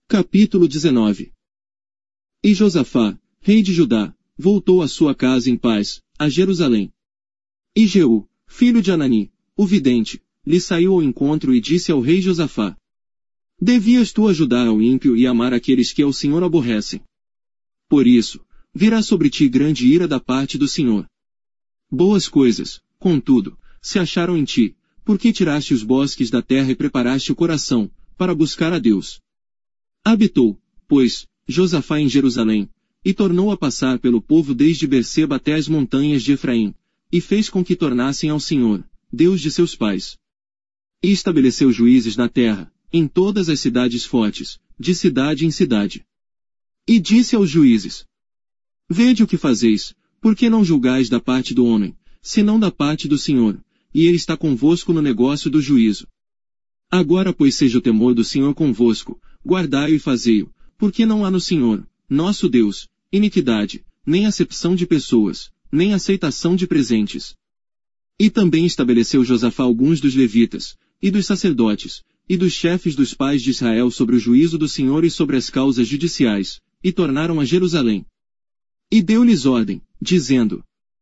Capítulo 19. E Josafá, rei de Judá, voltou à sua casa em paz, a Jerusalém. E Jeú, filho de Anani, o vidente, lhe saiu ao encontro e disse ao rei Josafá: Devias tu ajudar ao ímpio e amar aqueles que ao Senhor aborrecem. Por isso, virá sobre ti grande ira da parte do Senhor. Boas coisas, contudo, se acharam em ti, porque tiraste os bosques da terra e preparaste o coração, para buscar a Deus. Habitou, pois, Josafá em Jerusalém, e tornou a passar pelo povo desde Berseba até as montanhas de Efraim, e fez com que tornassem ao Senhor, Deus de seus pais. E estabeleceu juízes na terra, em todas as cidades fortes, de cidade em cidade. E disse aos juízes: Vede o que fazeis, porque não julgais da parte do homem, senão da parte do Senhor, e ele está convosco no negócio do juízo. Agora pois seja o temor do Senhor convosco, guardai-o e fazei-o, porque não há no Senhor, nosso Deus, iniquidade, nem acepção de pessoas, nem aceitação de presentes. E também estabeleceu Josafá alguns dos levitas, e dos sacerdotes, e dos chefes dos pais de Israel sobre o juízo do Senhor e sobre as causas judiciais, e tornaram a Jerusalém. E deu-lhes ordem, dizendo: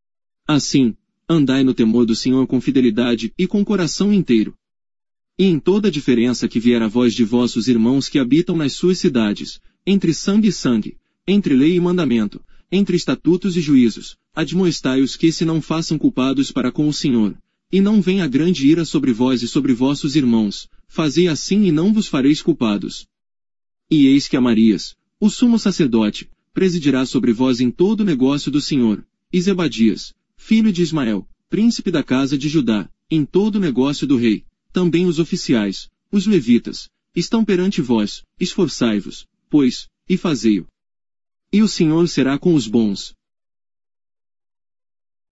Assim, andai no temor do Senhor com fidelidade e com coração inteiro. E em toda a diferença que vier a vós de vossos irmãos que habitam nas suas cidades, entre sangue e sangue, entre lei e mandamento, entre estatutos e juízos, admoestai-os que se não façam culpados para com o Senhor, e não venha grande ira sobre vós e sobre vossos irmãos, fazei assim e não vos fareis culpados. E eis que Amarias, o sumo sacerdote, presidirá sobre vós em todo o negócio do Senhor, e Zebadias, filho de Ismael, príncipe da casa de Judá, em todo o negócio do rei. Também os oficiais, os levitas, estão perante vós, esforçai-vos, pois, e fazei-o. E o Senhor será com os bons,